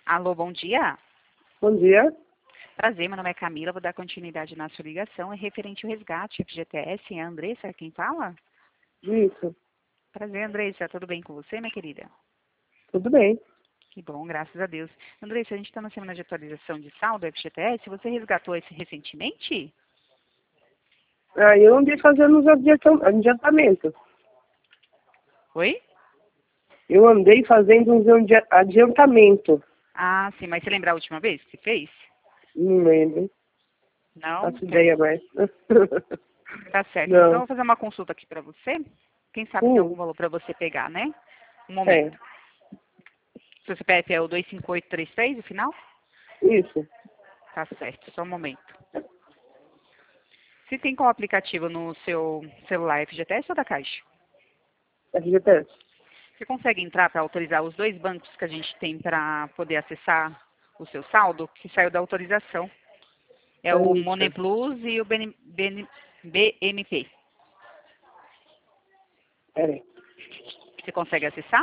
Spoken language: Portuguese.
Alô, bom dia. Bom dia. Prazer, meu nome é Camila, vou dar continuidade na sua ligação. É referente ao resgate FGTS. É a Andressa quem fala? Isso. Prazer, Andressa. Tudo bem com você, minha querida? Tudo bem. Que bom, graças a Deus. Andressa, a gente está na semana de atualização de saldo FGTS. Você resgatou esse recentemente? Eu andei fazendo os adiantamentos. Oi? Eu andei fazendo uns adiantamentos. Ah, sim, mas você lembra a última vez que fez? Não lembro. Não? Faço ideia mais. Tá certo. Então, eu Não. vou fazer uma consulta aqui para você. Quem sabe tem algum Sim. valor para você pegar, né? Um É. momento. Seu CPF é o 25833, o final? Isso. Tá certo, só um momento. Se tem qual aplicativo no seu celular, FGTS ou da Caixa? FGTS. Você consegue entrar para autorizar os dois bancos que a gente tem para poder acessar o seu saldo, que saiu da autorização? É o Eita. Moneplus e o BMP. Peraí. Você consegue acessar?